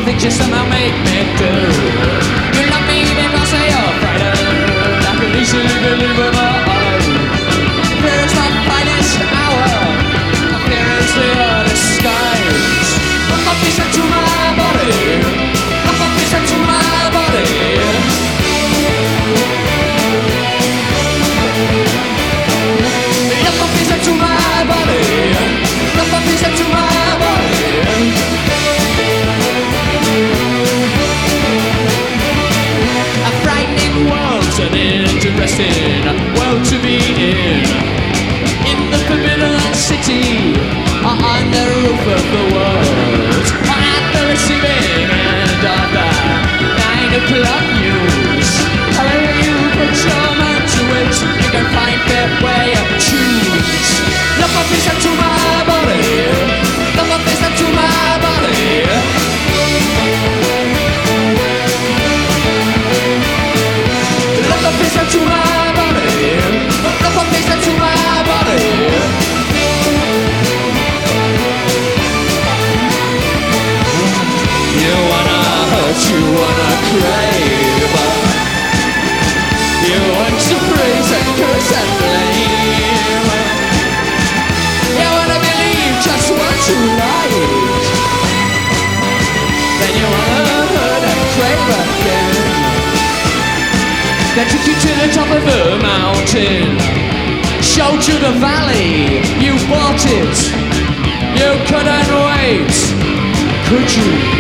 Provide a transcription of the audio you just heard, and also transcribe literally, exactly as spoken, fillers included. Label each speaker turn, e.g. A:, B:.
A: things you somehow make me do. You love me because you're frightened. I can easily believe in my eyes. Fear is my finest hour. Fear is the hardest skies. Lock up this into my body. Lock up this into my body. Lock up this into my body. Lock up this into my body. A frightening world's an interesting world to be in. In the forbidden city, or on the roof of the world, or at the receiving end of the nine o'clock news. However you put your mind to it, you can find that way of choose. Look up this into my body. Look up this into my body. Look up this into my body. Look up this into my body. You wanna hurt, you wanna crave. You want to praise and curse and blame. You wanna believe just what you like. Then you wanna hurt and crave again. They took you to the top of the mountain, showed you the valley, you bought it. You couldn't wait, could you?